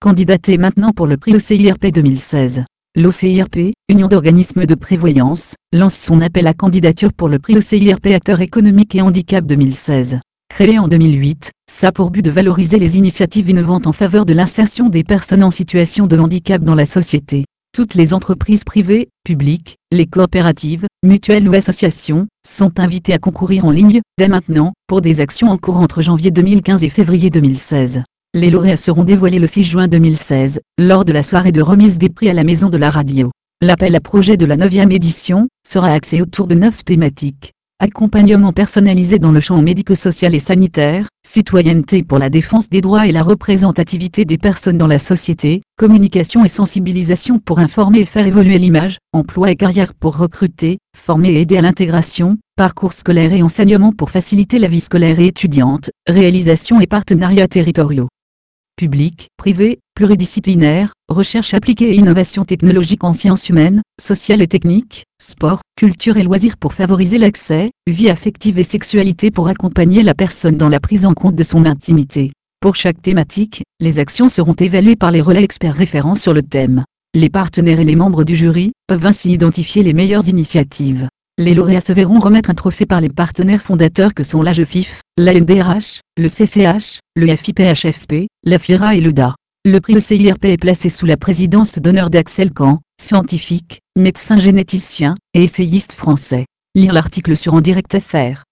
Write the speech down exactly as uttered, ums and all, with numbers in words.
Candidatez maintenant pour le prix O C I R P deux mille seize. L'O C I R P, Union d'organismes de prévoyance, lance son appel à candidature pour le prix O C I R P Acteur économique et handicap deux mille seize. Créé en deux mille huit, ça a pour but de valoriser les initiatives innovantes en faveur de l'insertion des personnes en situation de handicap dans la société. Toutes les entreprises privées, publiques, les coopératives, mutuelles ou associations, sont invitées à concourir en ligne, dès maintenant, pour des actions en cours entre janvier deux mille quinze et février deux mille seize. Les lauréats seront dévoilés le six juin deux mille seize, lors de la soirée de remise des prix à la Maison de la Radio. L'appel à projet de la neuvième édition sera axé autour de neuf thématiques. Accompagnement personnalisé dans le champ médico-social et sanitaire, citoyenneté pour la défense des droits et la représentativité des personnes dans la société, communication et sensibilisation pour informer et faire évoluer l'image, emploi et carrière pour recruter, former et aider à l'intégration, parcours scolaire et enseignement pour faciliter la vie scolaire et étudiante, réalisation et partenariats territoriaux. Public, privé, pluridisciplinaire, recherche appliquée et innovation technologique en sciences humaines, sociales et techniques, sport, culture et loisirs pour favoriser l'accès, vie affective et sexualité pour accompagner la personne dans la prise en compte de son intimité. Pour chaque thématique, les actions seront évaluées par les relais experts référents sur le thème. Les partenaires et les membres du jury peuvent ainsi identifier les meilleures initiatives. Les lauréats se verront remettre un trophée par les partenaires fondateurs que sont l'A G F I F, l'A N D R H, le C C H, le F I P H F P, la F I R A et le D A. Le prix O C I R P est placé sous la présidence d'honneur d'Axel Kahn, scientifique, médecin généticien et essayiste français. Lire l'article sur En Direct F R.